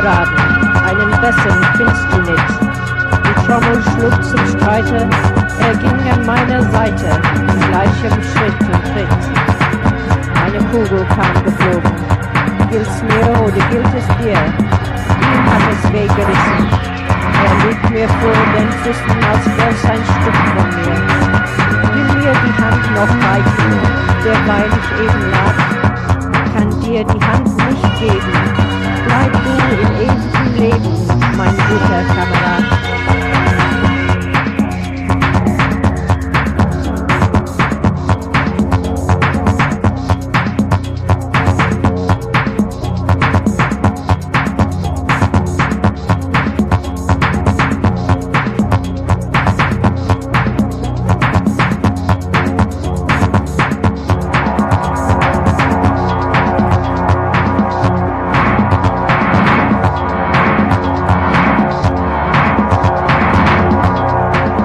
Kameraden, einen besseren findest du nicht. Die Trommel schlug zum Streite, er ging an meiner Seite, in gleichem Schritt und Tritt. Eine Kugel kam geflogen, gilt's mir oder gilt es dir? Ihm hat es weh gerissen, er liegt mir vor den Füßen, als wär's ein Stück von mir. Will mir die Hand noch reichen, derweil ich eben lag, kann dir die Hand nicht geben. Bleib du im ewigen Leben, mein guter Kamerad.